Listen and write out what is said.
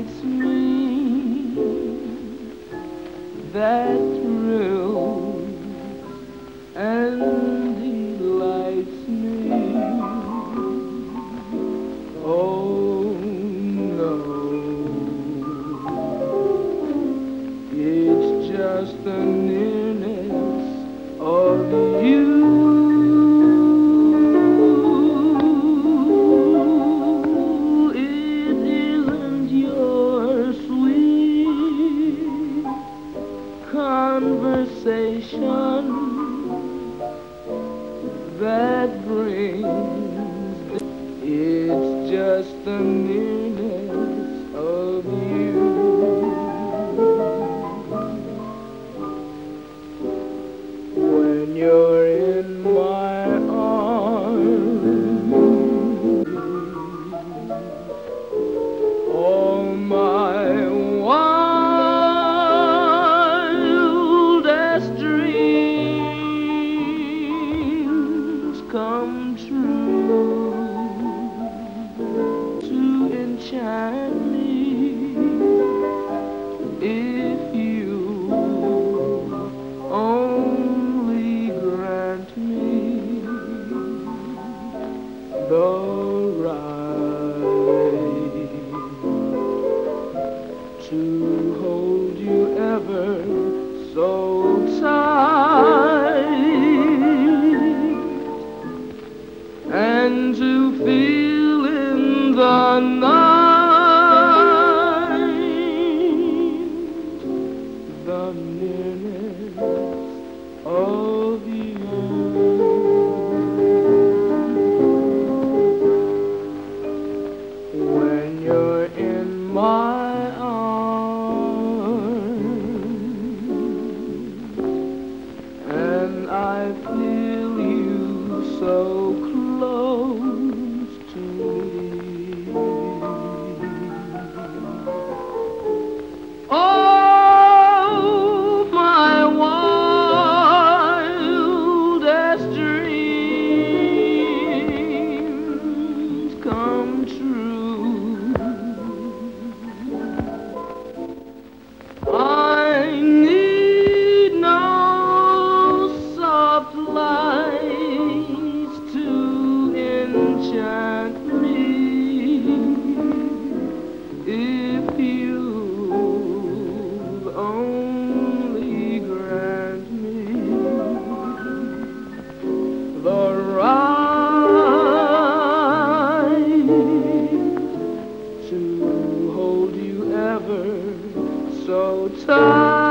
excites me, that thrills and delights me. Oh no, it's just the nearness of you. It isn't your sweet conversation that brings, it's just the nearness of you. When you're in my arms, all my wildest dreams come true, to enchant me. If you only grant me the right to hold you ever so tight, and to feel in the night the nearness of you. When you're in my arms and I feel you so close to me, oh, my wildest dreams come true. I need no soft lights to enchant me. If you only grant me the right to hold you ever so tight.